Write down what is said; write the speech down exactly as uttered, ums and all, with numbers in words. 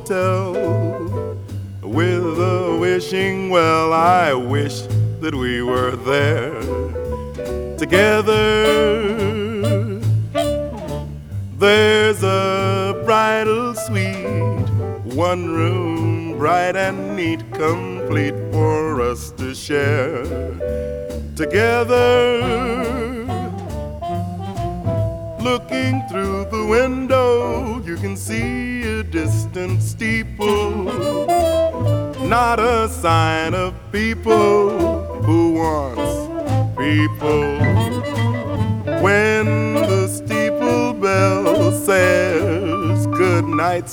hotel with a wishing well. I wish that we were there together. There's a bridal suite, one room bright and neat, complete for us to share together. Looking through the window, you can see a distant steeple, not a sign of people. Who wants people? When the steeple bell says good night,